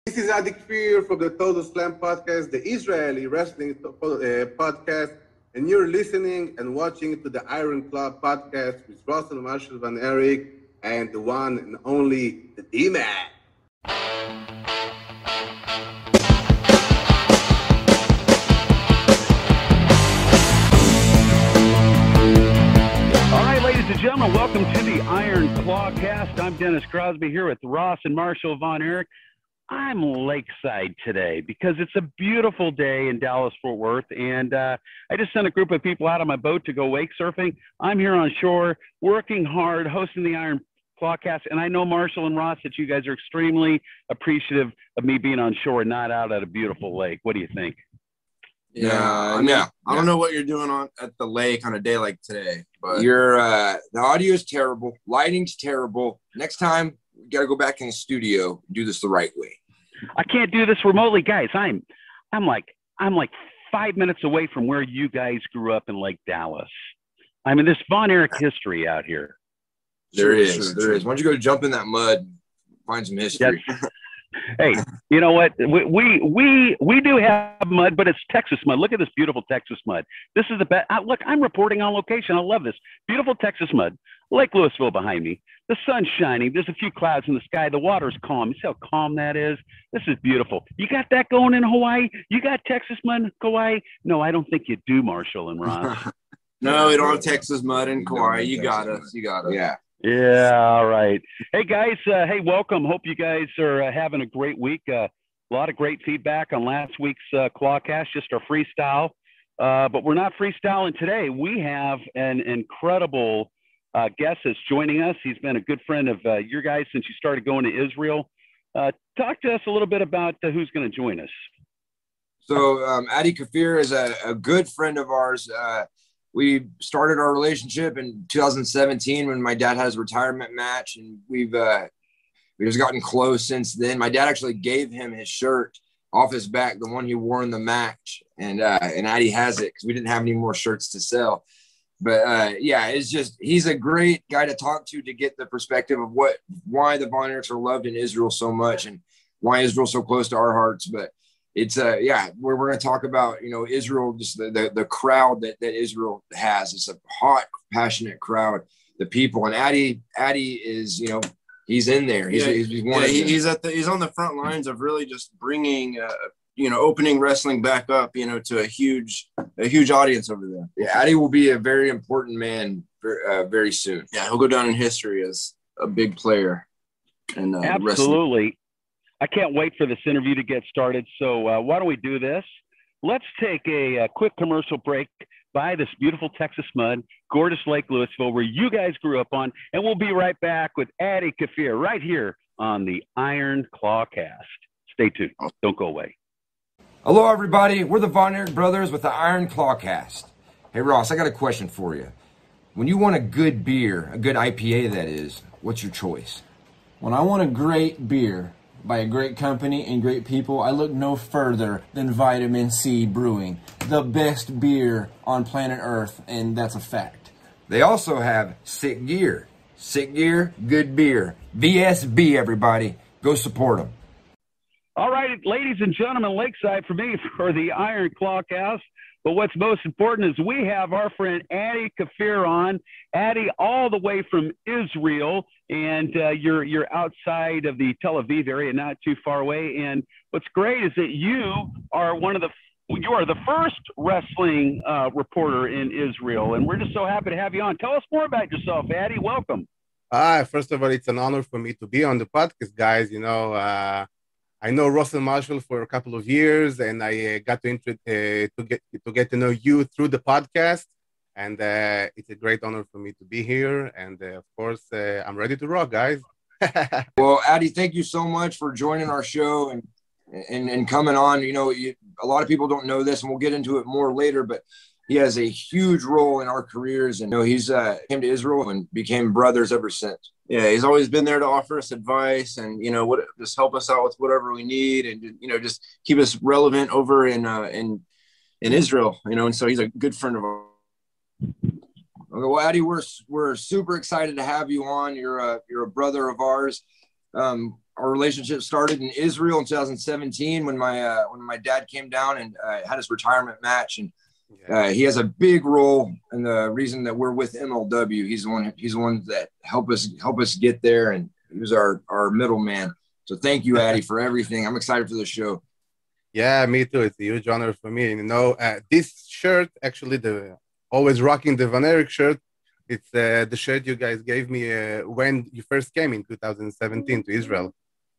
This is Adi Kfir from the Total Slam podcast, the Israeli wrestling podcast, and you're listening and watching to the Iron Club podcast with Russell Marshall Van Erich and the one and only the D-Man. All right, ladies and gentlemen, welcome to the Iron Claw cast. I'm Dennis Crosby here with Ross and Marshall Von Erich. I'm lakeside today because it's a beautiful day in Dallas-Fort Worth, and I just sent a group of people out on my boat to go wake surfing. I'm here on shore, working hard, hosting the Iron Clawcast, and I know Marshall and Ross that you guys are extremely appreciative of me being on shore and not out at a beautiful lake. What do you think? Yeah, I don't know what you're doing at the lake on a day like today, but the audio is terrible, lighting's terrible. Next time, we got to go back in the studio and do this the right way. I can't do this remotely, guys. I'm like 5 minutes away from where you guys grew up in Lake Dallas. I mean, there's Von Erich history out here. There is. Why don't you go jump in that mud, find some history? Hey, you know what? We do have mud, but it's Texas mud. Look at this beautiful Texas mud. This is the best. Look, I'm reporting on location. I love this beautiful Texas mud. Lake Louisville behind me. The sun's shining. There's a few clouds in the sky. The water's calm. You see how calm that is? This is beautiful. You got that going in Hawaii? You got Texas mud in Kauai? No, I don't think you do, Marshall and Ross. No, we don't have Texas mud in Kauai. You got us. Yeah. Yeah, all right. Hey, guys. Hey, welcome. Hope you guys are having a great week. A lot of great feedback on last week's Clawcast, just our freestyle. But we're not freestyling today. We have an incredible guest that's joining us. He's been a good friend of your guys since you started going to Israel. Talk to us a little bit about who's going to join us. So Adi Kfir is a good friend of ours. We started our relationship in 2017 when my dad had his retirement match, and we've just gotten close since then. My dad actually gave him his shirt off his back, the one he wore in the match, and Adi has it because we didn't have any more shirts to sell. But he's a great guy to talk to get the perspective of why the Von Erichs are loved in Israel so much and why Israel's so close to our hearts. But it's we're going to talk about, Israel, just the crowd that Israel has. It's a hot, passionate crowd, the people. And Adi is, he's in there. He's on the front lines of really just bringing opening wrestling back up, to a huge audience over there. Yeah, Adi will be a very important man very soon. Yeah, he'll go down in history as a big player. And absolutely. I can't wait for this interview to get started. So why don't we do this? Let's take a quick commercial break by this beautiful Texas mud, gorgeous Lake Louisville, where you guys grew up on, and we'll be right back with Adi Kfir right here on the Iron Claw cast. Stay tuned. Don't go away. Hello, everybody. We're the Von Erich brothers with the Iron Claw cast. Hey, Ross, I got a question for you. When you want a good beer, a good IPA that is, what's your choice? When I want a great beer by a great company and great people, I look no further than Vitamin C Brewing, the best beer on planet Earth, and that's a fact. They also have Sick Gear. Sick Gear, good beer. VSB, everybody. Go support them. All right, ladies and gentlemen, lakeside for me for the Iron Claw cast. But what's most important is we have our friend Adi Kfir on. Adi, all the way from Israel, and you're outside of the Tel Aviv area, not too far away. And what's great is that you are the first wrestling reporter in Israel, and we're just so happy to have you on. Tell us more about yourself, Adi. Welcome. First of all, it's an honor for me to be on the podcast, guys. I know Russell Marshall for a couple of years, and I got to get to know you through the podcast. And it's a great honor for me to be here. And of course, I'm ready to rock, guys. Well, Adi, thank you so much for joining our show and coming on. A lot of people don't know this, and we'll get into it more later, but he has a huge role in our careers. And he's came to Israel and became brothers ever since. Yeah, he's always been there to offer us advice and, just help us out with whatever we need and, just keep us relevant over in Israel, and so he's a good friend of ours. Okay, well, Adi, we're super excited to have you on. You're a brother of ours. our relationship started in Israel in 2017 when my dad came down and had his retirement match, and he has a big role in the reason that we're with MLW. He's the one that helped us get there, and he was our middleman. So thank you, Addy, for everything. I'm excited for the show. Yeah, me too. It's a huge honor for me. You know, this shirt, actually, the always rocking the Van Erich shirt. It's the shirt you guys gave me when you first came in 2017 to Israel.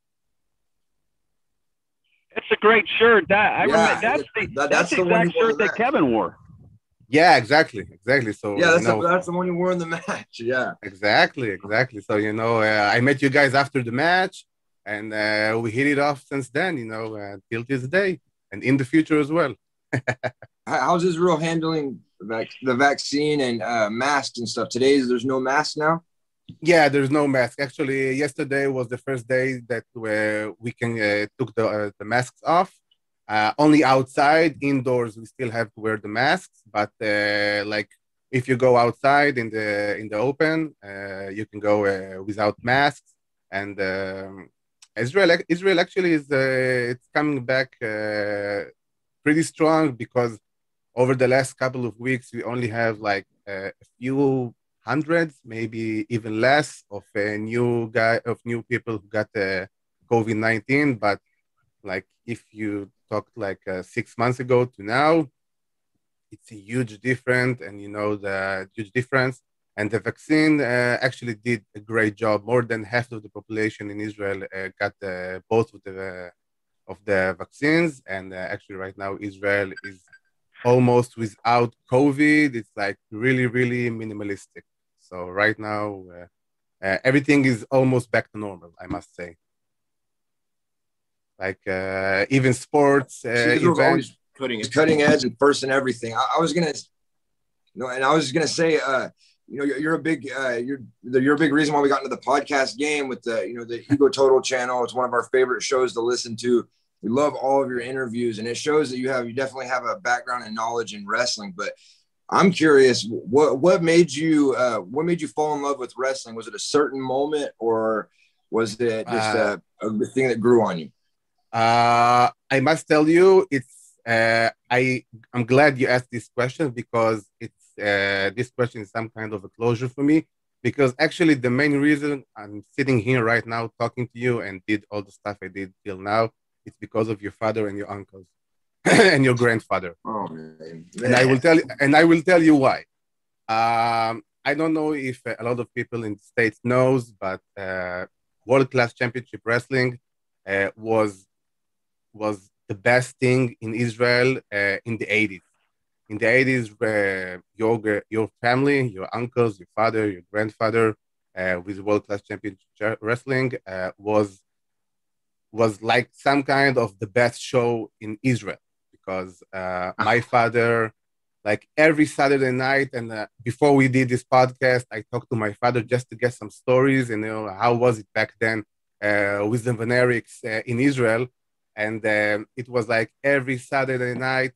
It's a great shirt. Remember, that's the exact shirt that Kevin wore. Yeah, exactly. So yeah, that's the one you wore in the match. Yeah, exactly. So you know, I met you guys after the match, and we hit it off since then. You know, till this day, and in the future as well. How's Israel handling the vaccine and masks and stuff? There's no mask now. Yeah, there's no mask. Actually, yesterday was the first day that we can took the masks off. Only outside, indoors, we still have to wear the masks. But like if you go outside in the open, you can go without masks. And Israel actually is it's coming back pretty strong, because over the last couple of weeks we only have like a few hundreds, maybe even less, of new people who got COVID-19. But like if you talked like 6 months ago to now, it's a huge difference, and you know the huge difference. And the vaccine actually did a great job. More than half of the population in Israel got both of the vaccines, and actually right now Israel is almost without COVID. It's like really, really minimalistic. So right now, everything is almost back to normal, I must say. Like even sports events. Always cutting edge and first and everything. I was gonna say, you're a big you're a big reason why we got into the podcast game with the Ego Total channel. It's one of our favorite shows to listen to. We love all of your interviews, and it shows that you definitely have a background and knowledge in wrestling. But I'm curious, what made you fall in love with wrestling? Was it a certain moment, or was it just a thing that grew on you? I must tell you, it's I'm glad you asked this question, because it's this question is some kind of a closure for me. Because actually, the main reason I'm sitting here right now talking to you and did all the stuff I did till now, it's because of your father and your uncles and your grandfather. Oh man! And I will tell you why. I don't know if a lot of people in the States knows, but World Class Championship Wrestling was the best thing in Israel in the 80s. In the 80s, your family, your uncles, your father, your grandfather, with World Class Championship Wrestling was like some kind of the best show in Israel, because my father, like every Saturday night, and before we did this podcast, I talked to my father just to get some stories, and how was it back then with the Van Erichs in Israel. And it was like every Saturday night,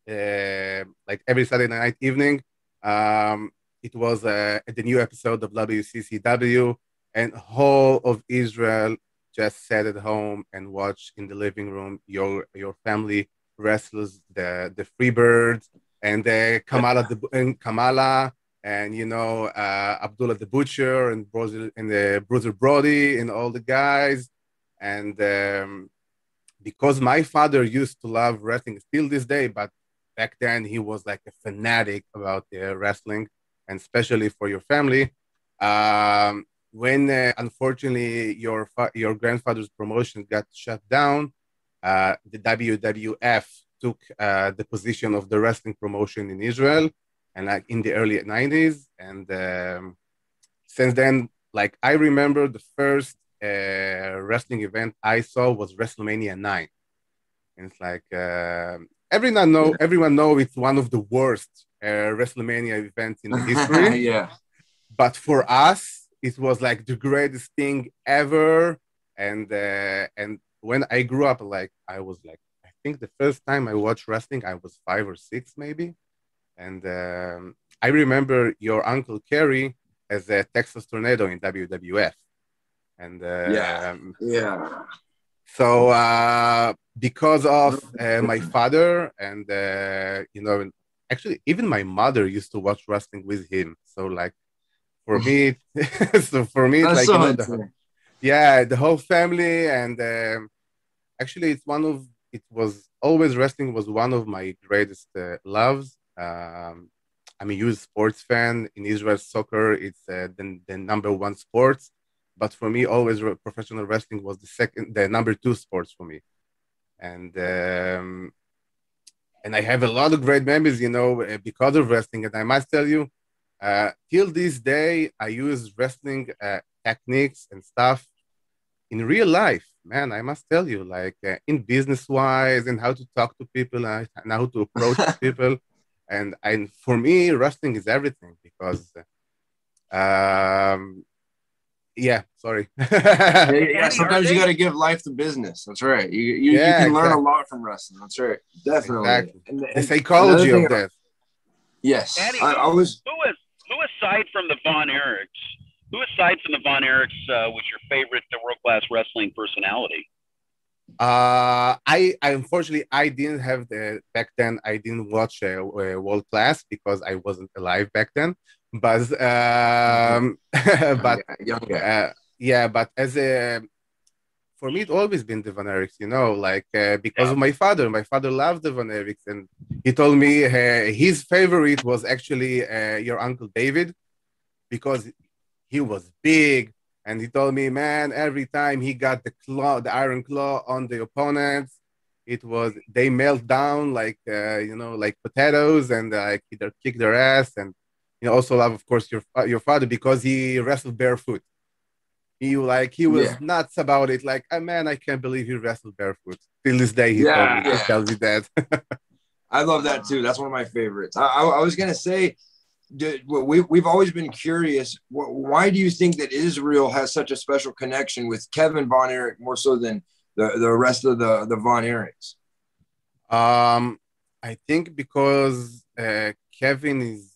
evening, it was the new episode of WCCW, and whole of Israel just sat at home and watched in the living room your family wrestlers, the Freebirds, and Kamala, and Abdullah the Butcher, and Bruiser Brody, and all the guys. And because my father used to love wrestling still this day, but back then he was like a fanatic about wrestling, and especially for your family. When unfortunately your grandfather's promotion got shut down, the WWF took the position of the wrestling promotion in Israel, and like in the early 90s. And since then, like I remember the first wrestling event I saw was WrestleMania 9. And it's like everyone know it's one of the worst WrestleMania events in the history. Yeah. But for us, it was like the greatest thing ever. And when I grew up, like I was like, I think the first time I watched wrestling, I was 5 or 6 maybe. And I remember your uncle Kerry as a Texas Tornado in WWF. And Yeah. Yeah. so because of my father and actually even my mother used to watch wrestling with him. So like for me, so for me it's That's like so the yeah, the whole family. And actually it was always wrestling was one of my greatest loves. I'm a huge sports fan. In Israel, soccer it's the number one sports, but for me, always professional wrestling was the number two sports for me. And and I have a lot of great memories, because of wrestling. And I must tell you, till this day, I use wrestling techniques and stuff in real life, man. I must tell you, like in business wise, and how to talk to people, and how to approach people. And for me, wrestling is everything because, yeah, sorry. Yeah, Eddie, are sometimes you they got to give life to business. That's right. You Yeah, can learn a exactly, lot from wrestling. That's right. Definitely. exactly. The And another psychology thing, of that. yes, Eddie? I was. Who aside from the Von Erichs, who aside from the Von Erichs was your favorite world class wrestling personality? I unfortunately I didn't have the back then. I didn't watch World Class because I wasn't alive back then. But Young but guy, young guy. yeah, but as a for me, it always been the Van Eriks, like because Yeah. of my father. My father loved the Van Eriks, and he told me his favorite was actually your uncle David because he was big. And he told me, man, every time he got the iron claw on the opponents, they melt down like like potatoes, and like either kick their ass. And also love, of course, your father because he wrestled barefoot. He Yeah, was nuts about it. Like, oh, man, I can't believe he wrestled barefoot. Till this day, yeah, he yeah. tells me that. I love that too. That's one of my favorites. I was gonna say, we've always been curious. Why do you think that Israel has such a special connection with Kevin Von Erich more so than the rest of the Von Erichs? um, I think because Kevin is,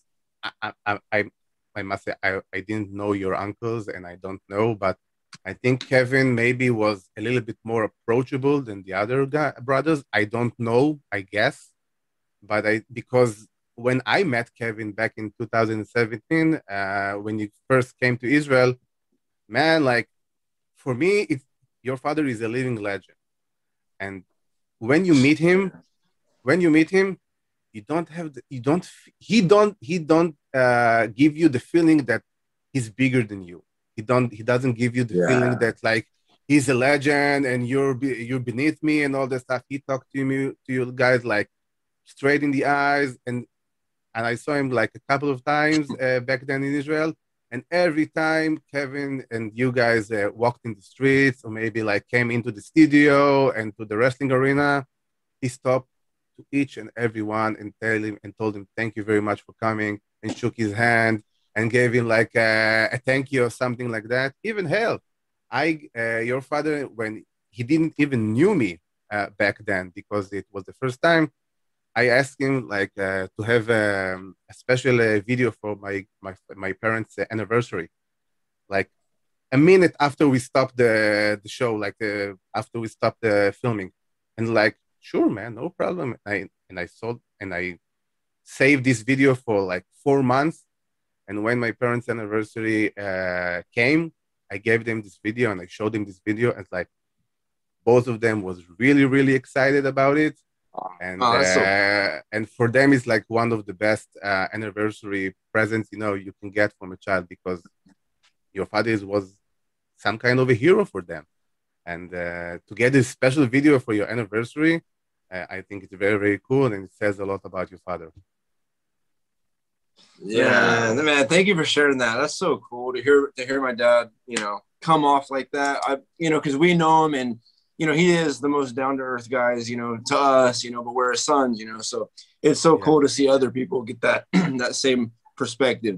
I must say, I didn't know your uncles, and I don't know, but I think Kevin maybe was a little bit more approachable than the other brothers. I don't know, I guess, but because when I met Kevin back in 2017, when he first came to Israel, man, like for me, your father is a living legend, and when you meet him, when you meet him, you don't have the, you don't he don't give you the feeling that he's bigger than you. He doesn't give you the feeling Yeah, that like he's a legend and you're beneath me and all that stuff. He talked to you guys like straight in the eyes. And I saw him like a couple of times back then in Israel. And every time Kevin and you guys walked in the streets or maybe like came into the studio and to the wrestling arena, he stopped to each and every one and told him thank you very much for coming, and shook his hand and gave him like a thank you or something like that. Even hell, your father, when he didn't even knew me back then because it was the first time, I asked him like to have a special video for my parents' anniversary, like a minute after we stopped the show, like after we stopped the filming, and like sure, man, no problem. I saved this video for like 4 months, and when my parents' anniversary came, I gave them this video and I showed them this video, and like both of them was really really excited about it, that's so. and for them it's like one of the best anniversary presents you can get from a child because your father was some kind of a hero for them, and to get this special video for your anniversary, I think it's very very cool and it says a lot about your father. Yeah, man. Thank you for sharing that. That's so cool to hear my dad, come off like that. Because we know him, and he is the most down to earth guys, to us, but we're his sons, So it's so Yeah. cool to see other people get that that same perspective.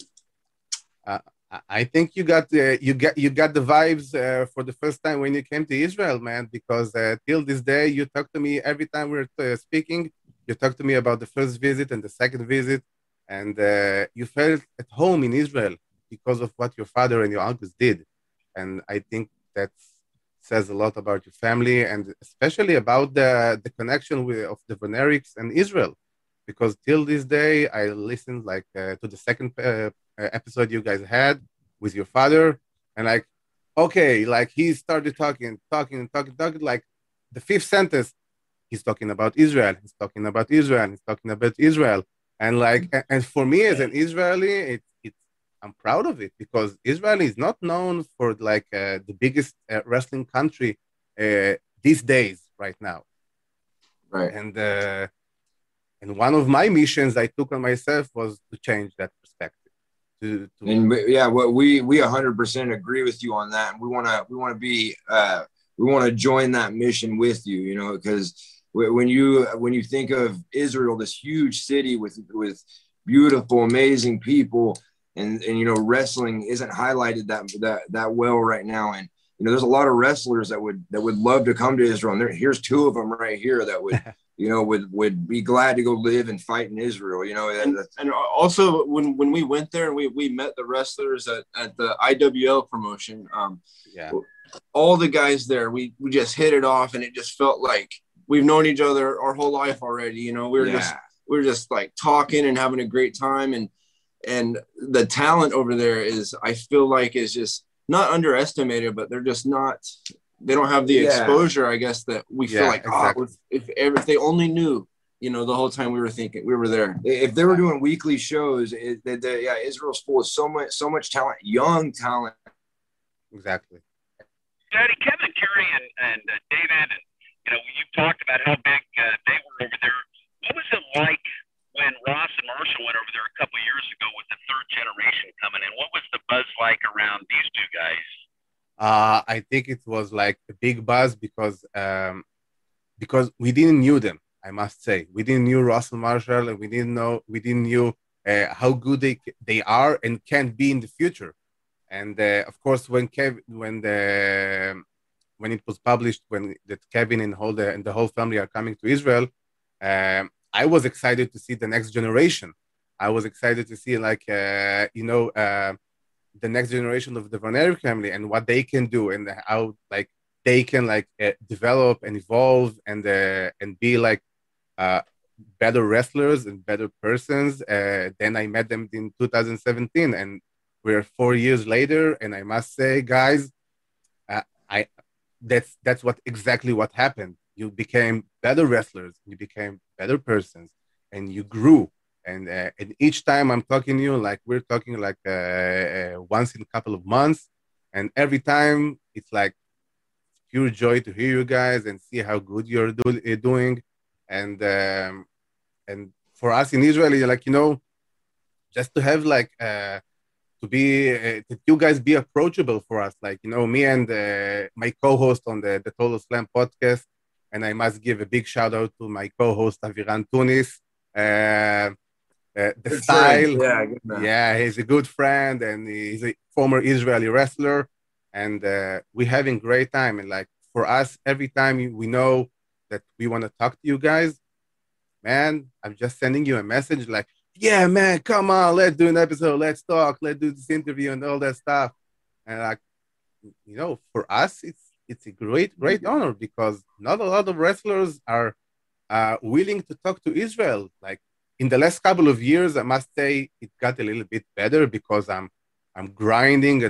I think you got the vibes for the first time when you came to Israel, man. Because till this day, you talk to me every time we're speaking. You talk to me about the first visit and the second visit, and you felt at home in Israel because of what your father and your uncles did. and I think that says a lot about your family, and especially about the connection of the Venerics and Israel, because till this day I listened like to the second episode you guys had with your father, and like, okay, like he started talking, like the fifth sentence he's talking about Israel, he's talking about Israel, and like, and for me as an Israeli, it's I'm proud of it, because Israel is not known for like the biggest wrestling country these days right now. Right. And one of my missions I took on myself was to change that perspective. And yeah, what we 100% agree with you on that, and we want to join that mission with you. You know, because when you think of Israel, this huge city with beautiful, amazing people, and you know, wrestling isn't highlighted that well right now. And you know, there's a lot of wrestlers that would love to come to Israel, and here's two of them right here that would you know would be glad to go live and fight in Israel. You know, and also when we went there and we met the wrestlers at the IWL promotion, yeah, all the guys there, we just hit it off, and it just felt like we've known each other our whole life already. You know, we were just like talking and having a great time, and the talent over there is, I feel like, is just not underestimated, but they're just not, they don't have the exposure, I guess, that we feel like, exactly. If they only knew, you know, the whole time we were there. If they were doing weekly shows, Israel's full of so much talent, young talent. Exactly. Daddy, Kevin, Kerry, and David, and you know, you've talked about how big they were over there. What was it like when Ross and Marshall went over there a couple of years ago with the third generation coming in? What was the buzz like around these two guys? I think it was like a big buzz because we didn't knew them. I must say, we didn't knew Russell Marshall, and we didn't knew how good they are and can be in the future. And of course, when it was published, that Kevin and the whole family are coming to Israel, I was excited to see the next generation. I was excited to see like the next generation of the Von Erich family and what they can do, and how like they can like develop and evolve and be like better wrestlers and better persons. Then I met them in 2017, and we're 4 years later, and I must say, guys, that's exactly what happened. You became better wrestlers, you became better persons, and you grew. And each time I'm talking to you, like we're talking like once in a couple of months, and every time it's like pure joy to hear you guys and see how good you're doing. And for us in Israel, like, you know, just to have like to be that you guys be approachable for us, like, you know, me and my co-host on the Total Slam podcast, and I must give a big shout out to my co-host Aviran Tunis. The Good style, he's a good friend, and he's a former Israeli wrestler, and we're having great time. And like for us, every time we know that we want to talk to you guys, man, I'm just sending you a message like, yeah, man, come on, let's do an episode, let's talk, let's do this interview and all that stuff. And like, you know, for us, it's a great honor, because not a lot of wrestlers are willing to talk to Israel. Like in the last couple of years, I must say it got a little bit better, because I'm grinding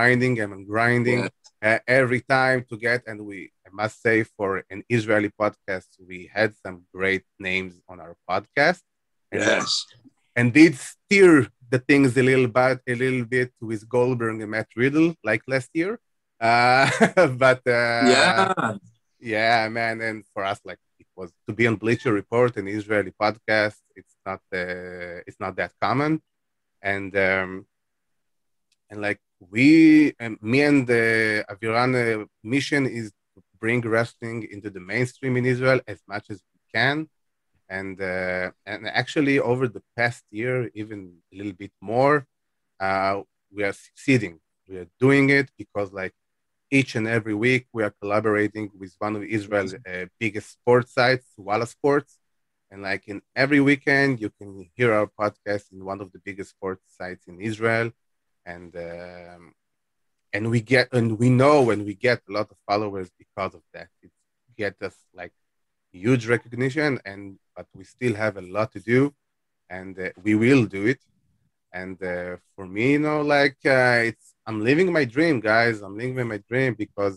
every time to get. And I must say, for an Israeli podcast, we had some great names on our podcast. And did steer the things a little bit with Goldberg and Matt Riddle like last year. But yeah, man. And for us, like, it was to be on Bleacher Report, an Israeli podcast. It's not that common, and like me and the Aviran mission is to bring wrestling into the mainstream in Israel as much as we can. And actually, over the past year, even a little bit more, we are succeeding. We are doing it because, like, each and every week, we are collaborating with one of Israel's biggest sports sites, Walla Sports. And like in every weekend, you can hear our podcast in one of the biggest sports sites in Israel. And and we know when we get a lot of followers because of that. It gets us like huge recognition, but we still have a lot to do, and we will do it. And for me, like I'm living my dream, guys. I'm living my dream because,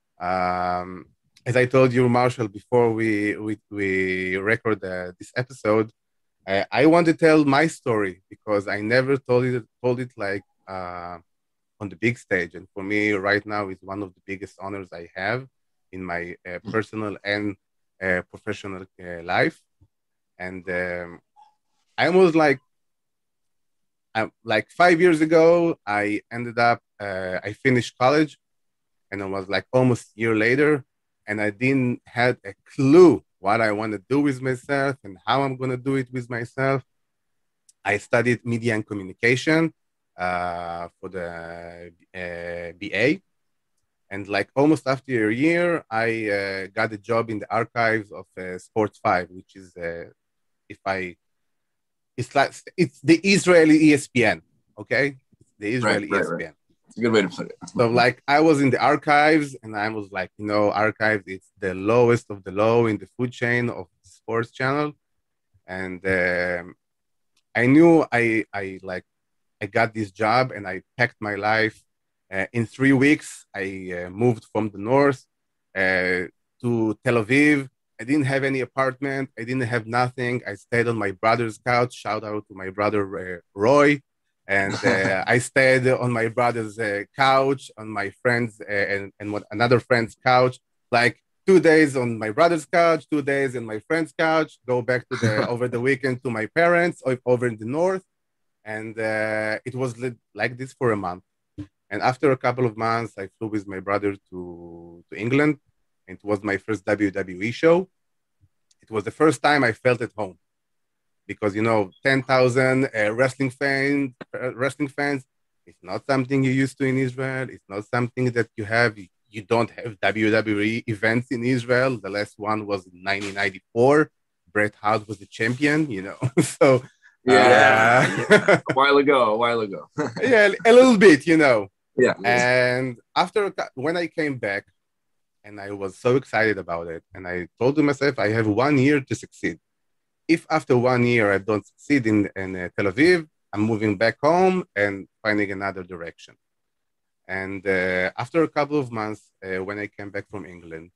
as I told you, Marshall, before we record this episode, I want to tell my story because I never told it like on the big stage. And for me, right now, it's one of the biggest honors I have in my personal and professional life. And I was like 5 years ago, I ended up, I finished college, and it was like almost a year later, and I didn't have a clue what I want to do with myself and how I'm going to do it with myself. I studied media and communication for the BA. And like almost after a year, I got a job in the archives of Sports 5, which is, it's the Israeli ESPN, okay? It's the Israeli ESPN. Right. It's a good way to put it. So like I was in the archives, and I was like, archives, it's the lowest of the low in the food chain of the sports channel. And I knew I got this job, and I packed my life. In 3 weeks, I moved from the north to Tel Aviv. I didn't have any apartment. I didn't have nothing. I stayed on my brother's couch. Shout out to my brother, Roy. And I stayed on my brother's couch, on my friend's and another friend's couch, like 2 days on my brother's couch, 2 days on my friend's couch, go back to over the weekend to my parents over in the north. And it was like this for a month. And after a couple of months, I flew with my brother to England. It was my first WWE show. It was the first time I felt at home because, 10,000 wrestling fans, it's not something you're used to in Israel. It's not something that you have. You don't have WWE events in Israel. The last one was in 1994. Bret Hart was the champion, So a while ago. Yeah, a little bit, Yeah. And when I came back, and I was so excited about it, and I told myself, I have 1 year to succeed. If after 1 year I don't succeed in Tel Aviv, I'm moving back home and finding another direction. And after a couple of months, when I came back from England,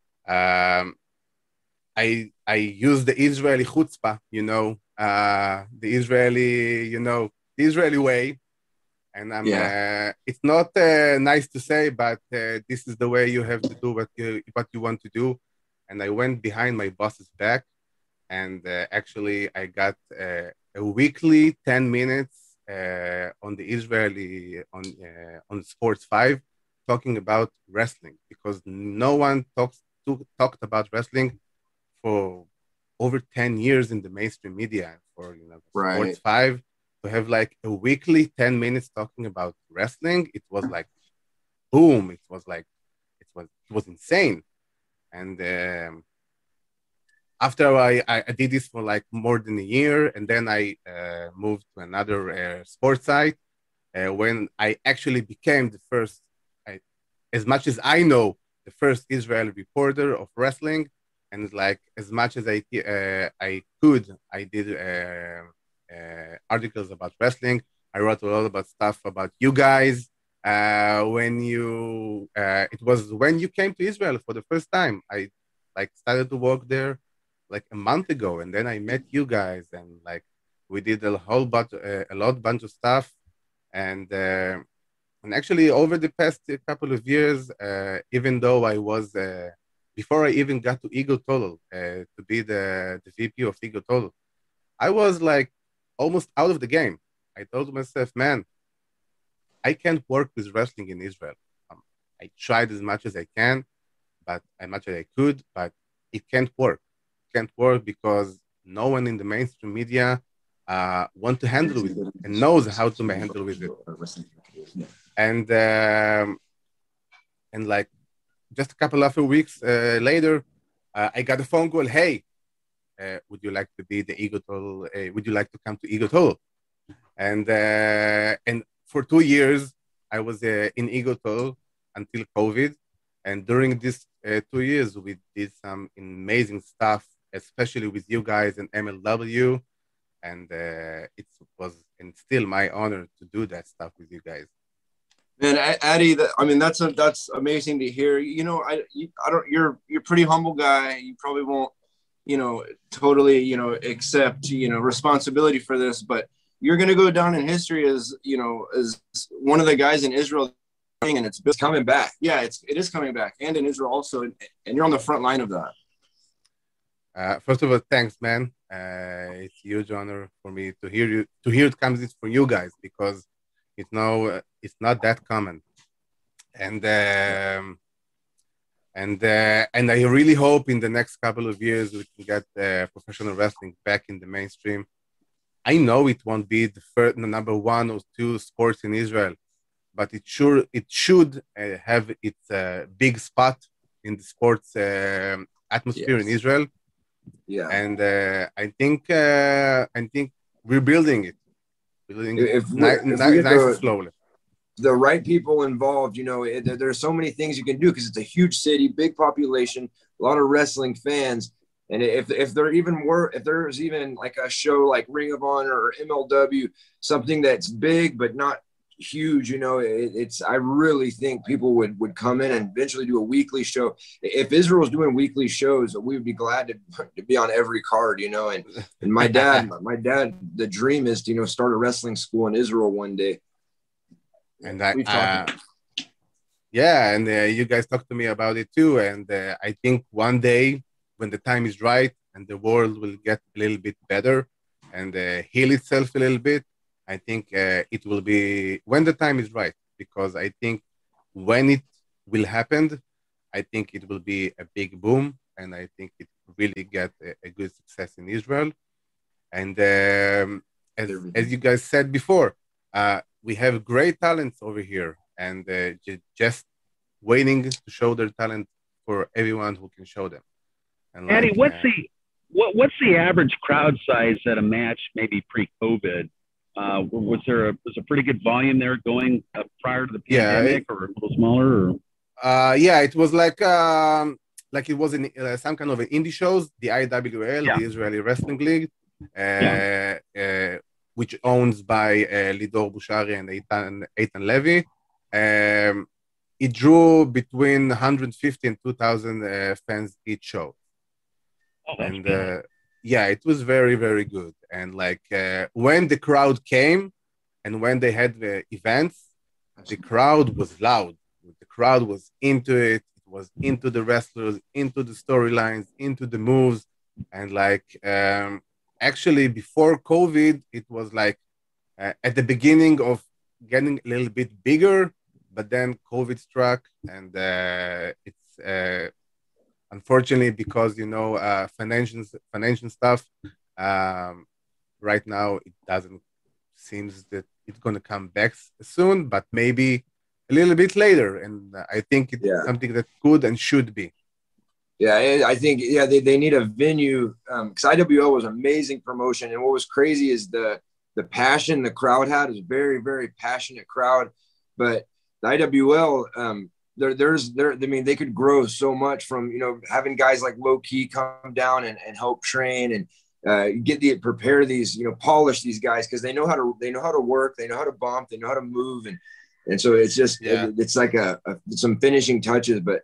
I used the Israeli chutzpah, the Israeli way. And it's not nice to say, but this is the way you have to do what you want to do. And I went behind my boss's back, and actually I got a weekly 10 minutes on the Israeli on Sports 5 talking about wrestling, because no one talked about wrestling for over 10 years in the mainstream media. For Sports 5 to have like a weekly 10 minutes talking about wrestling, it was like boom. It was insane. And after I did this for like more than a year, and then I moved to another sports site when I actually became the first, as much as I know, the first Israeli reporter of wrestling. And like as much as I could, I did articles about wrestling. I wrote a lot about stuff about you guys. It was when you came to Israel for the first time. I like started to work there like a month ago, and then I met you guys, and like we did a bunch of stuff, and actually over the past couple of years, even though I was before I even got to Ego Total to be the VP of Ego Total, I was like almost out of the game. I told myself, man, I can't work with wrestling in Israel. I tried as much as I can, but as much as I could, but it can't work. It can't work because no one in the mainstream media want to handle with it and knows how to handle with it. And like just a couple of weeks later, I got a phone call. Hey, would you like to be the Ego Total? Would you like to come to Ego Total? And for 2 years, I was in Igotol until COVID. And during these 2 years, we did some amazing stuff, especially with you guys in MLW. And it was and still my honor to do that stuff with you guys. Man, Addy, I mean, that's amazing to hear. You know, I don't. You're a pretty humble guy. You probably won't, totally, accept, responsibility for this. But you're going to go down in history as, as one of the guys in Israel, and it's coming back. Yeah, it is coming back, and in Israel also, and you're on the front line of that. First of all, thanks, man. It's a huge honor for me to hear it comes from you guys, because it's not that common, and I really hope in the next couple of years we can get professional wrestling back in the mainstream. I know it won't be the number one or two sports in Israel, but it should have its big spot in the sports atmosphere in Israel. Yeah, and I think we're building it. If Slowly. The right people involved, there's so many things you can do because it's a huge city, big population, a lot of wrestling fans. And if there's even like a show like Ring of Honor or MLW, something that's big but not huge, I really think people would come in and eventually do a weekly show. If Israel's doing weekly shows, we would be glad to be on every card, and my dad, the dream is to, start a wrestling school in Israel one day. And you guys talked to me about it too. And I think one day when the time is right and the world will get a little bit better and heal itself a little bit, I think it will be when the time is right, because I think when it will happen, I think it will be a big boom, and I think it really get a good success in Israel. And as you guys said before, we have great talents over here, and just waiting to show their talent for everyone who can show them. And Eddie, what's the average crowd size at a match, maybe pre-COVID? Was there a pretty good volume there going prior to the pandemic, or a little smaller? Or? It was like it was in some kind of an indie shows, the IWL, the Israeli Wrestling League, which owns by Lidor Bushari and Eitan Levy. It drew between 150 and 2,000 fans each show. Oh, that's and good. It was very, very good. And when the crowd came and when they had the events, the crowd was loud. The crowd was into it. It was into the wrestlers, into the storylines, into the moves. And actually before COVID, it was at the beginning of getting a little bit bigger, but then COVID struck, and it's unfortunately, because financial stuff, right now it doesn't seems that it's going to come back soon, but maybe a little bit later. And I think it's something that could and should be. Yeah, I think they need a venue, because IWL was amazing promotion, and what was crazy is the passion the crowd had. Is a very, very passionate crowd, but the IWL, they could grow so much from having guys like Low Key come down and help train and prepare these, polish these guys, because they know how to work, they know how to bump, they know how to move, and so it's just it's like some finishing touches. But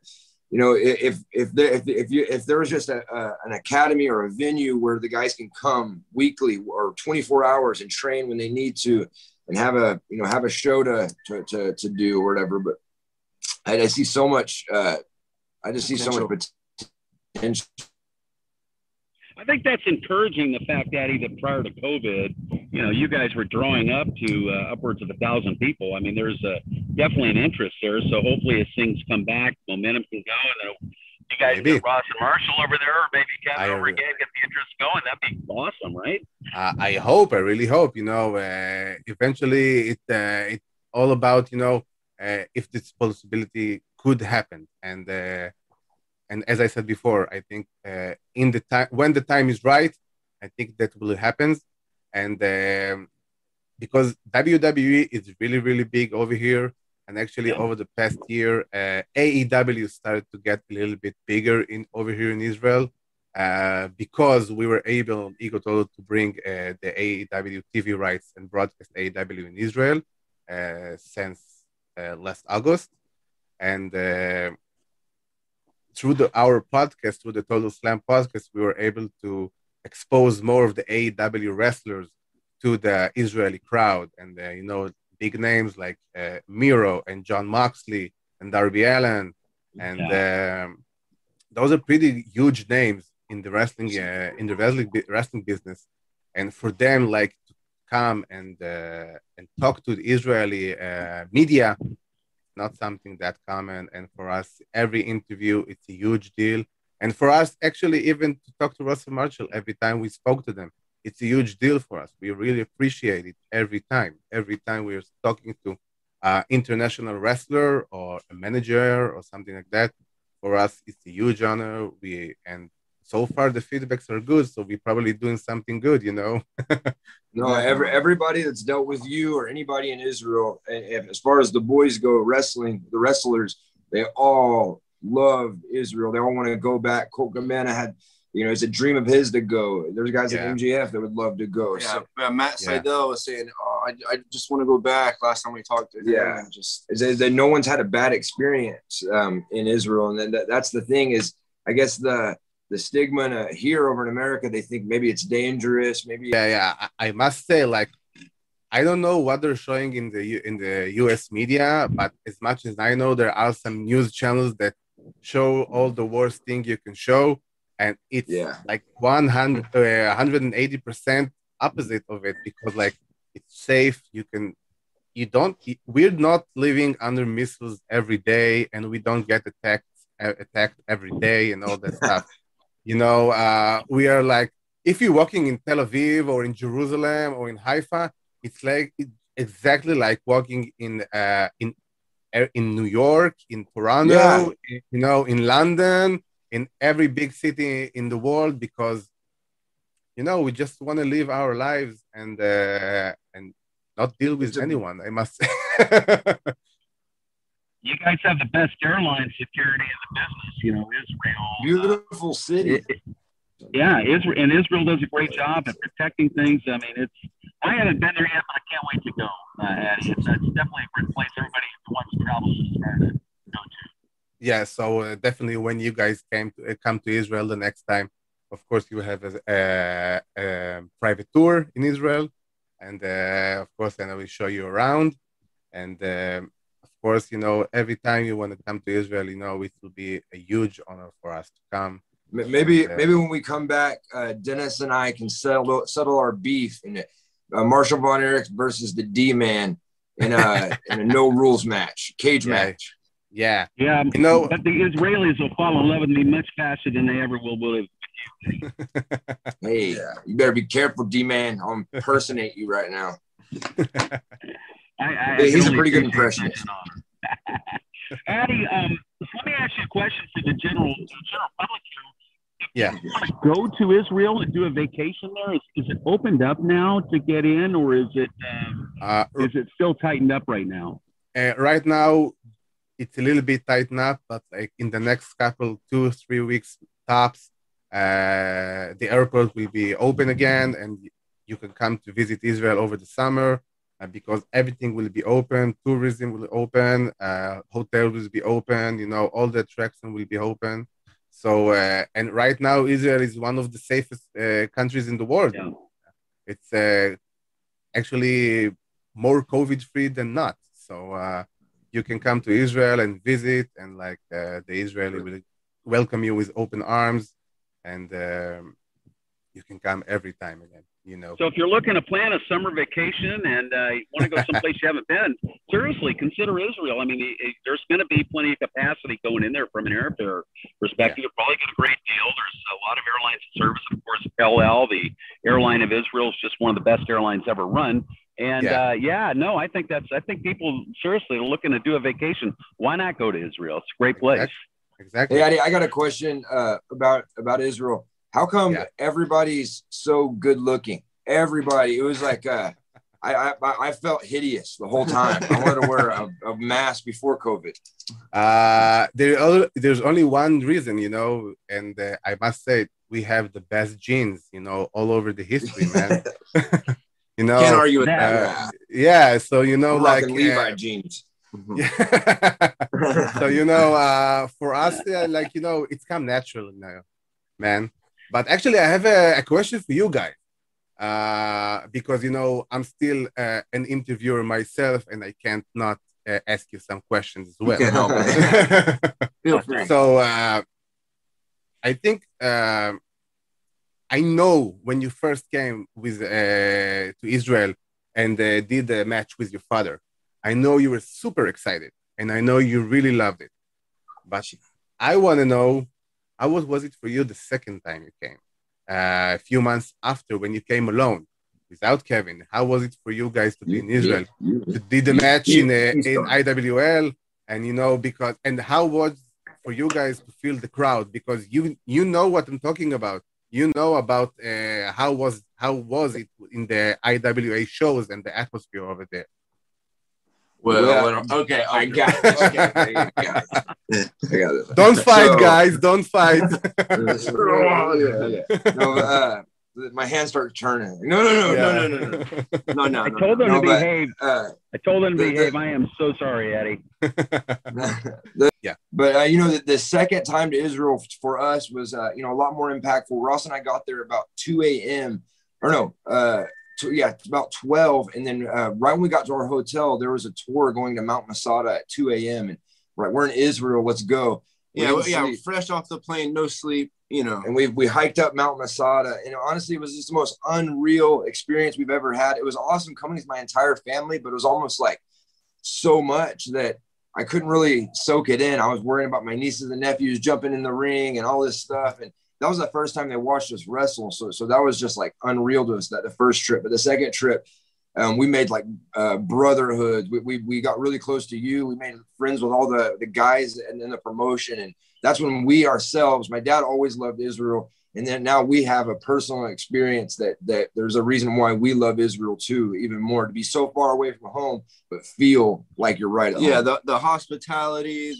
if there was just an academy or a venue where the guys can come weekly or 24 hours and train when they need to, and have a show to do or whatever. But I see so much. I just see so much potential. I think that's encouraging, the fact, Daddy, that prior to COVID, you guys were drawing up to upwards of 1,000 people. I mean, there's definitely an interest there. So hopefully, as things come back, momentum can go, and you guys get Ross and Marshall over there, or maybe Kevin over again, get the interest going. That'd be awesome, right? I really hope. Eventually, it's all about if this possibility could happen, and as I said before, I think in the time when the time is right, I think that will happen. And because WWE is really, really big over here, And actually, over the past year, AEW started to get a little bit bigger over here in Israel because we were able, Ego Total, to bring the AEW TV rights and broadcast AEW in Israel since last August. And through our podcast, through the Total Slam podcast, we were able to expose more of the AEW wrestlers to the Israeli crowd. And, big names like Miro and John Moxley and Darby Allin. And those are pretty huge names in the wrestling business. And for them, like, to come and talk to the Israeli media, not something that common. And for us, every interview, it's a huge deal. And for us, actually, even to talk to Russell Marshall every time we spoke to them, it's a huge deal for us. We really appreciate it every time. Every time we're talking to an international wrestler or a manager or something like that, for us, it's a huge honor. And so far the feedbacks are good, so we're probably doing something good, No, everybody that's dealt with you or anybody in Israel, as far as the boys go, wrestling, the wrestlers, they all love Israel. They all want to go back. Colt Cabana had, it's a dream of his to go. There's guys at MJF that would love to go. Yeah, so, Matt Seidel was saying, I just want to go back. Last time we talked to him. Yeah, that no one's had a bad experience in Israel. And then that's the thing is, I guess the stigma here over in America, they think maybe it's dangerous. Maybe. Yeah. I must say, like, I don't know what they're showing in the US media, but as much as I know, there are some news channels that show all the worst thing you can show. And it's like 180% opposite of it, because like it's safe. We're not living under missiles every day, and we don't get attacked every day and all that stuff. We are like, if you're walking in Tel Aviv or in Jerusalem or in Haifa, it's exactly like walking in New York, in Toronto, in London, in every big city in the world, because we just want to live our lives and not deal with anyone, I must say. You guys have the best airline security in the business, Israel. Beautiful city. Israel does a great job at protecting things. I mean, I haven't been there yet, but I can't wait to go, Eddie. It's definitely a great place. Everybody who wants to travel should start to go to. Yeah, so definitely when you guys come to Israel the next time, of course you have a private tour in Israel, and of course then I will show you around, and of course every time you want to come to Israel, it will be a huge honor for us to come. Maybe when we come back, Dennis and I can settle our beef in Marshall Von Erich versus the D-Man in a no rules match, cage match. Yeah. But the Israelis will fall in love with me much faster than they ever will with you. Hey, you better be careful, D-Man. I'll impersonate you right now. He's a pretty good impressionist. Addie, let me ask you a question for the general public here. Yeah. If you want to go to Israel and do a vacation there, is it opened up now to get in, or is it still tightened up right now? Right now, it's a little bit tightened up, but like in the next 2-3 weeks tops, the airport will be open again, and you can come to visit Israel over the summer because everything will be open. Tourism will open, hotels will be open. All the attractions will be open. So, and right now, Israel is one of the safest countries in the world. Yeah. It's actually more COVID-free than not. So, you can come to Israel and visit, and the Israeli will welcome you with open arms, and you can come every time again. So if you're looking to plan a summer vacation and you want to go someplace you haven't been, seriously consider Israel. I mean, there's going to be plenty of capacity going in there from an airfare perspective. You'll probably get a great deal. There's a lot of airlines in service. Of course, El Al, the airline of Israel, is just one of the best airlines ever run. And I think people seriously are looking to do a vacation. Why not go to Israel? It's a great place. Exactly. Hey, Eddie, I got a question about Israel. How come everybody's so good looking? Everybody. It was like I felt hideous the whole time. I wanted to wear a mask before COVID. There's only one reason, you know, and I must say we have the best genes, you know, all over the history, man. You know, Can't argue with that. Yeah, so you know, like Levi jeans. Yeah. So you know, for us, like you know, it's come natural now, man. But actually, I have a question for you guys. Because you know I'm still an interviewer myself, and I can't not ask you some questions as well. You can't help it. Feel free. So I think I know when you first came with to Israel and did the match with your father, I know you were super excited, and I know you really loved it. But I want to know, how was it for you the second time you came? A few months after, when you came alone without Kevin, how was it for you guys to be in Israel? To did the match in IWL, and you know, because, and how was for you guys to feel the crowd, because you know what I'm talking about. You know about how was it in the IWA shows and the atmosphere over there. Well, okay, I got it. Okay, I got it. Don't fight, guys. Don't fight. No, my hands start turning. No. I told them to behave. I told them to behave. I am so sorry, Eddie. Yeah. But, you know, the second time to Israel for us was, you know, a lot more impactful. Ross and I got there about 2 a.m. Or no, about 12. And then right when we got to our hotel, there was a tour going to Mount Masada at 2 a.m. And right, we're in Israel. Let's go. Yeah, fresh off the plane, no sleep, you know. And we hiked up Mount Masada. And honestly, it was just the most unreal experience we've ever had. It was awesome coming with my entire family, but it was almost like so much that I couldn't really soak it in. I was worrying about my nieces and nephews jumping in the ring and all this stuff. And that was the first time they watched us wrestle. So that was just like unreal to us, that the first trip. But the second trip, we made like brotherhood. We got really close to you. We made friends with all the guys in the promotion. And that's when we ourselves, my dad always loved Israel. And then now we have a personal experience that there's a reason why we love Israel too, even more, to be so far away from home, but feel like you're right at home. Yeah, the hospitality,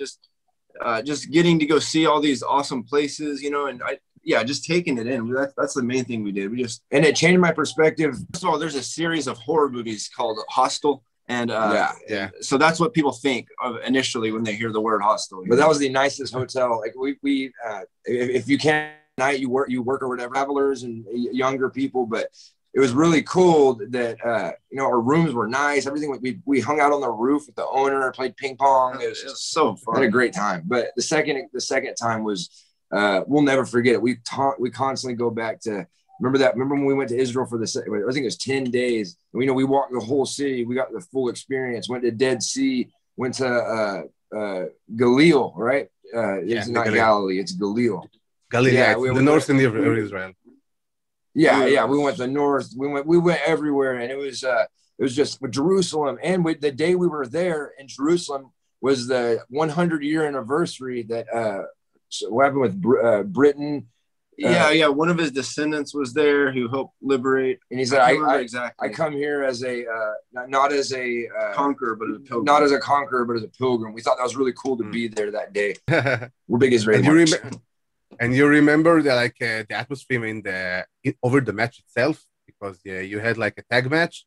just getting to go see all these awesome places, you know, and just taking it in. That's the main thing we did. And it changed my perspective. First of all, there's a series of horror movies called Hostel. And so that's what people think of initially when they hear the word Hostel. But that was the nicest hotel. Like we if you can't night you work or whatever, travelers and younger people, but it was really cool that you know, our rooms were nice, everything. We hung out on the roof with the owner, played ping pong. It was so fun. Had a great time. But the second time was we'll never forget it. We constantly go back to remember when we went to Israel for I think it was 10 days. We know we walked the whole city, we got the full experience, went to Dead Sea, went to Galil, right? It's not Galilee, it's Galil. Galilee, yeah, the north of Israel. Yeah, we went to the north. We went everywhere, and it was just with Jerusalem. And the day we were there in Jerusalem was the 100-year anniversary that what happened with Britain. One of his descendants was there who helped liberate. And he said, I come here as a not as a conqueror, but as a pilgrim. Not as a conqueror, but as a pilgrim. We thought that was really cool to be there that day. We're big Israeli. And you remember the the atmosphere over the match itself, because you had like a tag match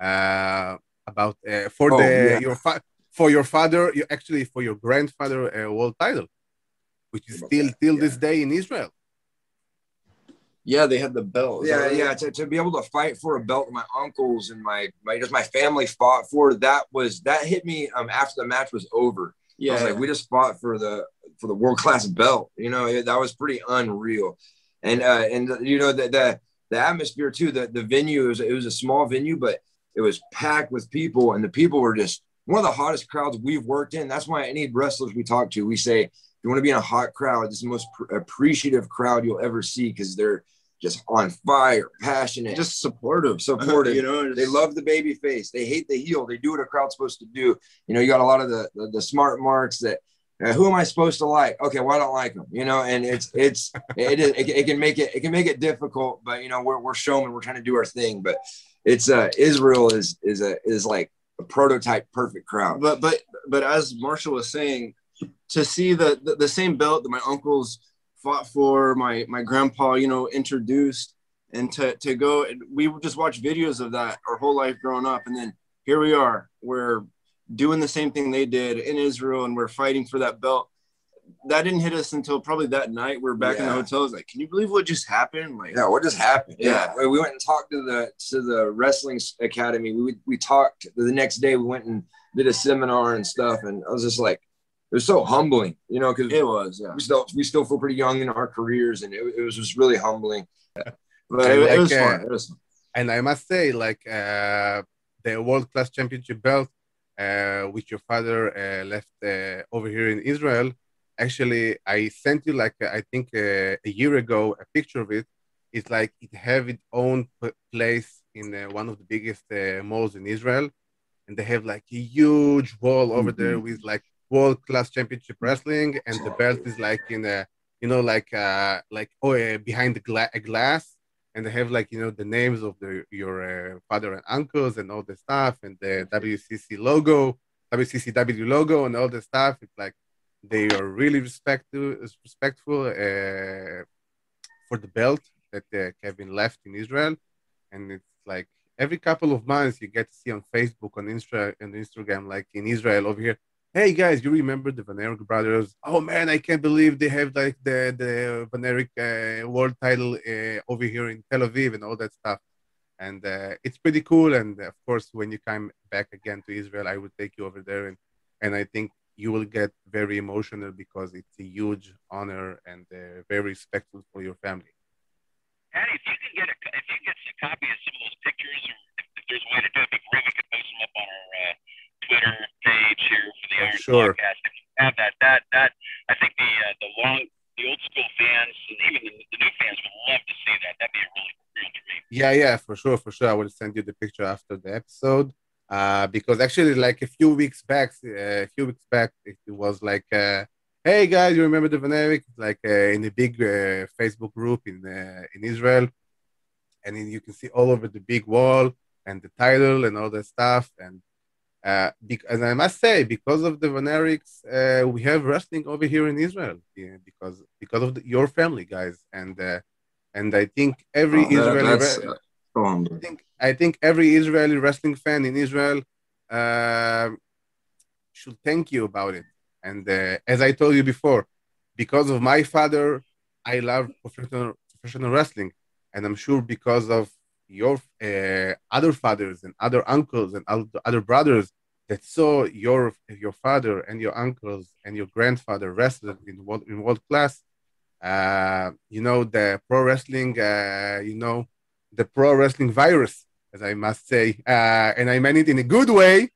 for your father, for your grandfather world title, which is still till this day in Israel. Yeah, they had the belt. Yeah. To be able to fight for a belt my uncles and my family fought for, that hit me after the match was over. Yeah, I was like, we just fought for the world-class belt. You know, that was pretty unreal. And you know, the atmosphere too, the venue, it was a small venue, but it was packed with people, and the people were just one of the hottest crowds we've worked in. That's why any wrestlers we talk to, we say, if you want to be in a hot crowd, it's the most appreciative crowd you'll ever see, because they're just on fire, passionate, just supportive. You know, they love the baby face. They hate the heel. They do what a crowd's supposed to do. You know, you got a lot of the smart marks that, who am I supposed to like? Okay, well, I don't like them. You know, and it can make it difficult. But you know, we're showmen. We're trying to do our thing. But it's Israel is like a prototype perfect crowd. But as Marshall was saying, to see the same belt that my uncles fought for, my grandpa, introduced, and to go, we would just watch videos of that our whole life growing up, and then here we are, we're doing the same thing they did in Israel, and we're fighting for that belt. That didn't hit us until probably that night. We're back in the hotel. I was like, can you believe what just happened? Like, what just happened? Yeah. We went and talked to the wrestling academy. We talked the next day. We went and did a seminar and stuff. And I was just like, it was so humbling, because it was, we still feel pretty young in our careers. And it was just really humbling. But it was fun. It was fun. And I must say, like, the world-class championship belt, which your father left over here in Israel. Actually, I sent you, like, I think a year ago, a picture of it. It's like it have its own place in one of the biggest malls in Israel. And they have like a huge wall over there with like world-class championship wrestling. And the belt is like in a, behind a glass. And they have like, the names of your father and uncles and all the stuff. And the WCCW logo and all the stuff. It's like, they are really respectful for the belt that Kevin left in Israel. And it's like every couple of months you get to see on Facebook, on Instagram, like in Israel over here, hey guys, you remember the Van Erich brothers? Oh man, I can't believe they have like the Van Erich world title over here in Tel Aviv and all that stuff. And it's pretty cool. And of course, when you come back again to Israel, I would take you over there. And I think you will get very emotional because it's a huge honor and very respectful for your family. Eddie, if you can get some copy of some of those pictures, or if there's a way to do it, it'd be great. We could post them up on our Twitter page here for the Iron Podcast. If you have that, I think the old school fans and even the new fans would love to see that. That'd be a really real dream. Yeah, for sure. I will send you the picture after the episode. Because actually, like a few weeks back, it was like, hey guys, you remember the Van Erich? Like in a big Facebook group in Israel, and then you can see all over the big wall and the title and all that stuff. And and I must say, because of the Van Erichs, we have wrestling over here in Israel, because of your family, guys. And I think every Israeli. I think every Israeli wrestling fan in Israel should thank you about it. And as I told you before, because of my father, I love professional wrestling. And I'm sure because of your other fathers and other uncles and other brothers that saw your father and your uncles and your grandfather wrestle in world class, the pro wrestling, the pro wrestling virus, as I must say, and I mean it in a good way.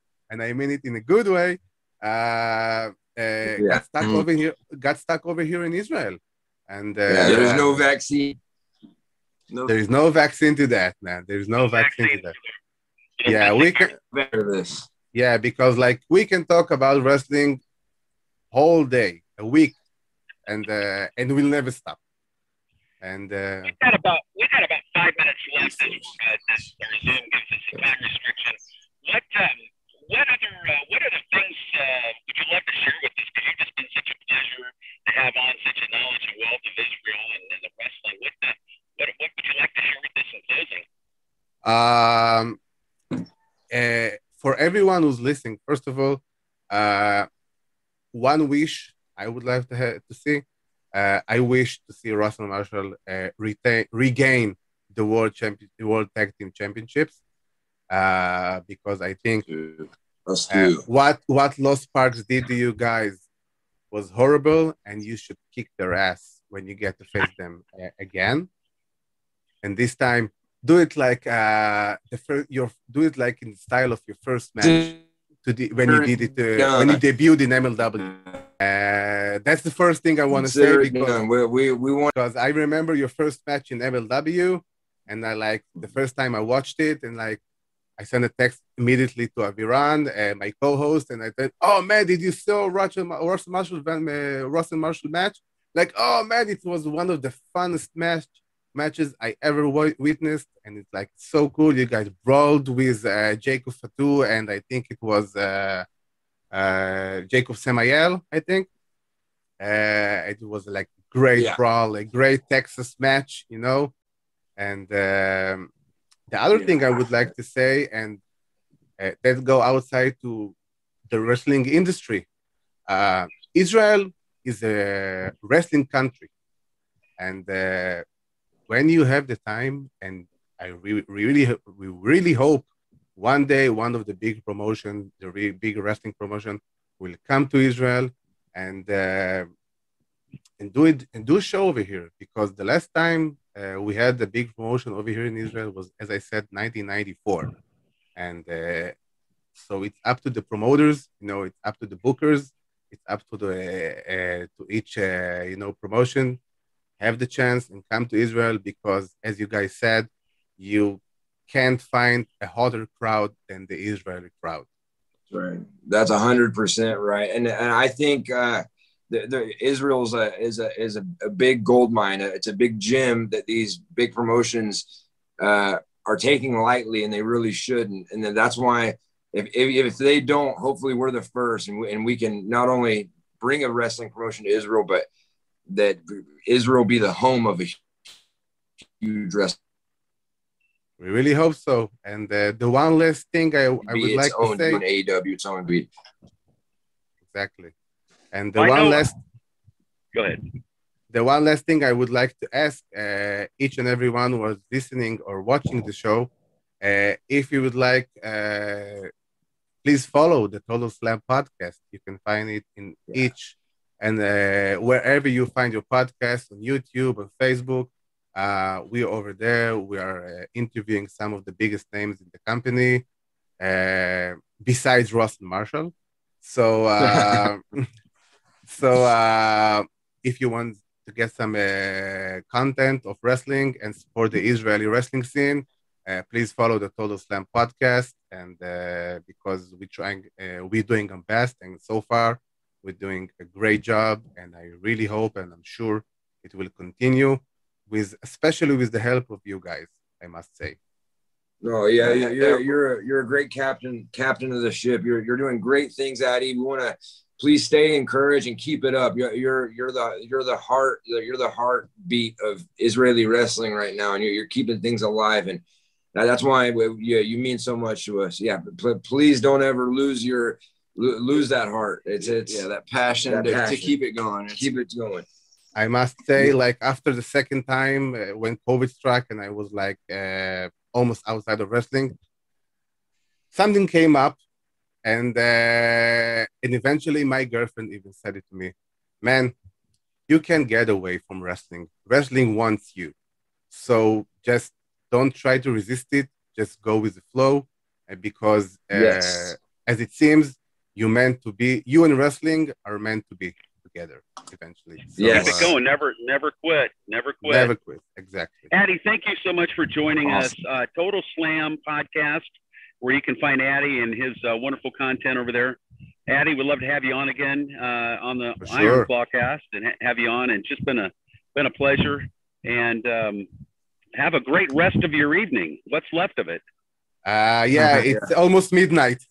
Got stuck over here in Israel, and there's no vaccine. There is no vaccine to that, man. There is no vaccine to that. Yeah, we can. Yeah, because like we can talk about wrestling whole day, a week, and we'll never stop. And we got about 5 minutes left. This Zoom gives us a time restriction. What other things would you love to share with us? Because you've just been such a pleasure to have on, such a knowledge and wealth of Israel and the wrestling. What would you like to share with us in closing? For everyone who's listening, first of all, one wish I would like to see. I wish to see Russell Marshall regain the World Tag Team Championships, because I think what Los Sparks did to you guys was horrible, and you should kick their ass when you get to face them again. And this time, do it like do it like in the style of your first match when you did it when you debuted in MLW. That's the first thing I want to say, because we want, because I remember your first match in MLW, and I the first time I watched it, and I sent a text immediately to Aviran, my co-host, and I said, "Oh man, did you saw Russell Marshall match? Like, oh man, it was one of the funnest match matches I ever witnessed, and it's like so cool. You guys brawled with Jacob Fatu, and I think it was Jacob Samael, I think. It was like great brawl, a great Texas match, you know. And the other thing I would like to say, and let's go outside to the wrestling industry. Israel is a wrestling country, and when you have the time, and we really hope one day one of the big promotion, the really big wrestling promotion, will come to Israel and do a show over here, because the last time we had the big promotion over here in Israel was, as I said, 1994, and so it's up to the promoters, you know, it's up to the bookers, it's up to the to each you know, promotion have the chance and come to Israel, because as you guys said, you can't find a hotter crowd than the Israeli crowd. Right. That's 100% right. And I think Israel is a big gold mine. It's a big gem that these big promotions are taking lightly, and they really shouldn't. And then that's why if they don't, hopefully we're the first, and we can not only bring a wrestling promotion to Israel, but that Israel be the home of a huge wrestling. We really hope so. And the one last thing I would like to say, AEW, its own beat. Exactly. And the one last, go ahead. The one last thing I would like to ask each and everyone who was listening or watching the show, if you would like, please follow the Total Slam podcast. You can find it in each and wherever you find your podcast, on YouTube, on Facebook. We are over there. We are interviewing some of the biggest names in the company, besides Ross and Marshall. So, if you want to get some content of wrestling and support the Israeli wrestling scene, please follow the Total Slam podcast. And because we're doing our best, and so far we're doing a great job. And I really hope, and I'm sure it will continue, especially with the help of you guys, I must say. Oh yeah, you're a great captain of the ship. You're doing great things, Addy. We want to please stay encouraged and keep it up. You're the heartbeat of Israeli wrestling right now, and you're keeping things alive, and that's why you mean so much to us. Yeah, please don't ever lose that heart. It's that passion to keep it going. Keep it going. I must say, like, after the second time when COVID struck and I was like almost outside of wrestling, something came up, and eventually my girlfriend even said it to me, man, you can't get away from wrestling. Wrestling wants you. So just don't try to resist it. Just go with the flow. Because as it seems, you and wrestling are meant to be together eventually. So, keep it going. Never quit. Never quit. Exactly. Addy, thank you so much for joining us. Total Slam podcast, where you can find Addy and his wonderful content over there. Addy, we'd love to have you on again on the Iron Clawcast, and have you on. And just been a pleasure. And have a great rest of your evening. What's left of it? It's almost midnight.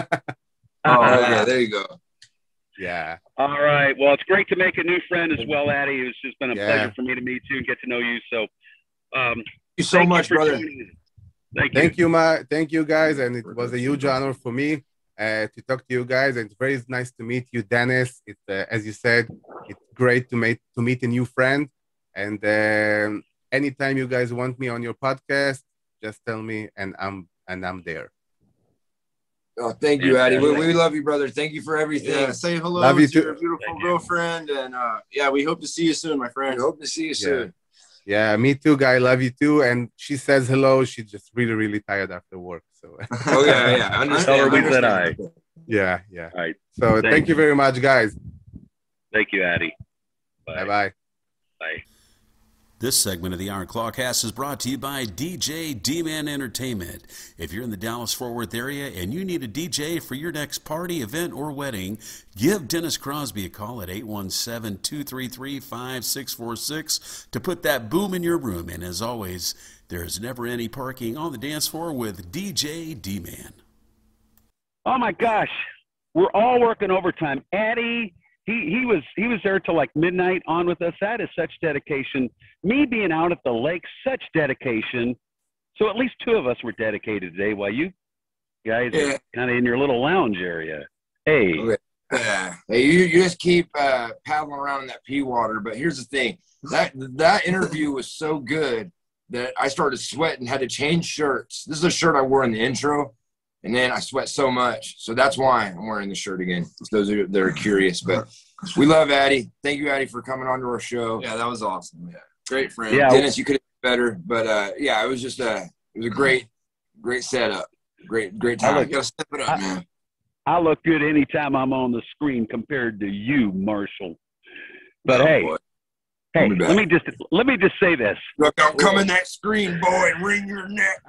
Yeah, there you go. Yeah. All right. Well, it's great to make a new friend as well, Addy. It's just been a pleasure for me to meet you and get to know you. So, thank you so much, brother. Thank you, guys. And it was a huge honor for me to talk to you guys. And it's very nice to meet you, Dennis. It's as you said, it's great to meet a new friend. And anytime you guys want me on your podcast, just tell me, and I'm there. Oh, thank you, Addy. We love you, brother. Thank you for everything. Yeah, say hello to your beautiful girlfriend. And we hope to see you soon, my friend. We hope to see you soon. Yeah, me too, guy. Love you too. And she says hello. She's just really, really tired after work. So. Oh, yeah. Understand. Yeah. All right. So thank you very much, guys. Thank you, Addy. Bye-bye. Bye. This segment of the Iron Claw Cast is brought to you by DJ D-Man Entertainment. If you're in the Dallas-Fort Worth area and you need a DJ for your next party, event, or wedding, give Dennis Crosby a call at 817-233-5646 to put that boom in your room. And as always, there's never any parking on the dance floor with DJ D-Man. Oh, my gosh. We're all working overtime. Addie, he was there till like midnight on with us. That is such dedication. Me being out at the lake, such dedication. So at least two of us were dedicated today while you guys are kind of in your little lounge area. Hey. Okay. Hey, you just keep paddling around in that pea water. But here's the thing. That interview was so good that I started sweating, had to change shirts. This is a shirt I wore in the intro. And then I sweat so much. So that's why I'm wearing the shirt again. Those that are curious. But we love Addie. Thank you, Addie, for coming on to our show. Yeah, that was awesome. Yeah. Great friend. Yeah. Dennis, you could have been better. But, yeah, it was just it was a great setup. Great time. You got to step it up, man. I look good anytime I'm on the screen compared to you, Marshall. But hey, let me just say this. Look, don't come in that screen, boy, and wring your neck.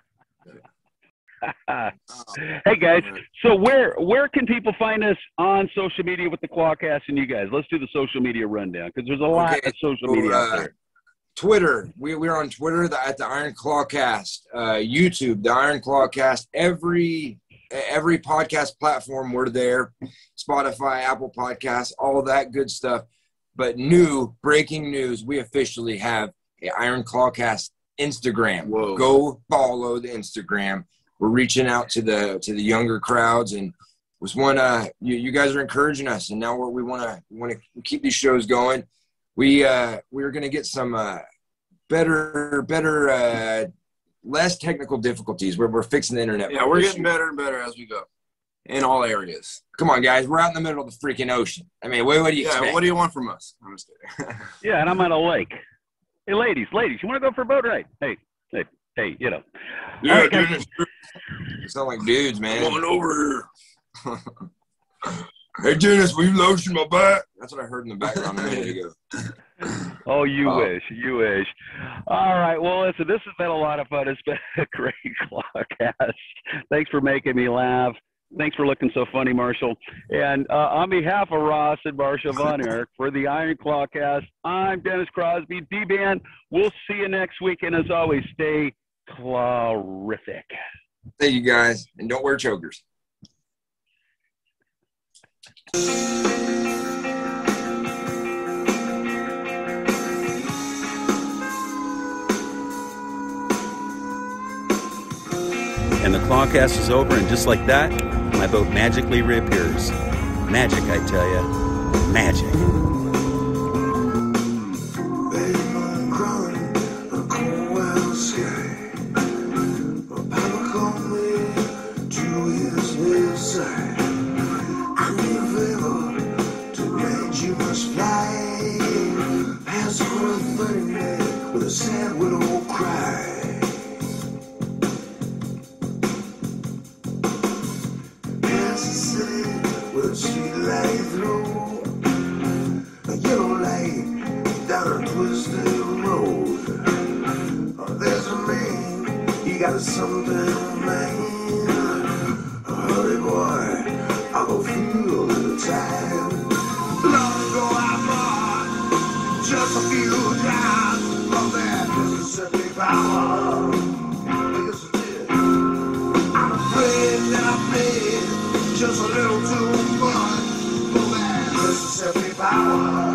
Hey guys, so where can people find us on social media with the Clawcast and you guys? Let's do the social media rundown because there's a lot of social media out there. Twitter, we're on Twitter at the Iron Clawcast, YouTube, the Iron Clawcast, every podcast platform we're there, Spotify, Apple Podcasts, all that good stuff. But breaking news, we officially have the Iron Clawcast Instagram. Whoa. Go follow the Instagram. We're reaching out to the younger crowds, and was one you guys are encouraging us, and now we want to keep these shows going. We're going to get some better less technical difficulties where we're fixing the internet. Yeah, we're getting better and better as we go in all areas. Come on, guys, we're out in the middle of the freaking ocean. I mean, what do you expect? What do you want from us? I'm just kidding. Yeah, and I'm at a lake. Hey, ladies, you want to go for a boat ride? Hey, you know. Yeah, right, dude, you sound like dudes, man. Come on over here. Hey, Dennis, will you lotion my back? That's what I heard in the background a minute ago. Oh, you wish. All right. Well, listen, this has been a lot of fun. It's been a great Clawcast. Thanks for making me laugh. Thanks for looking so funny, Marshall. And on behalf of Ross and Marshall Von Erich for the Iron Clawcast, I'm Dennis Crosby, D-Man. We'll see you next week. And as always, stay clawrific. Thank you, guys. And don't wear chokers. And the Clawcast is over, and just like that, my boat magically reappears. Magic, I tell ya. Magic. Sad widow cry. Past the city with a street light through, a yellow light down a twisted road. There's a man, he got something man. Hurry boy, I'll go feel the time. Long ago I bought just a few drops of that Mississippi power. Yes, it did. I'm afraid that I played just a little too much for that Mississippi power.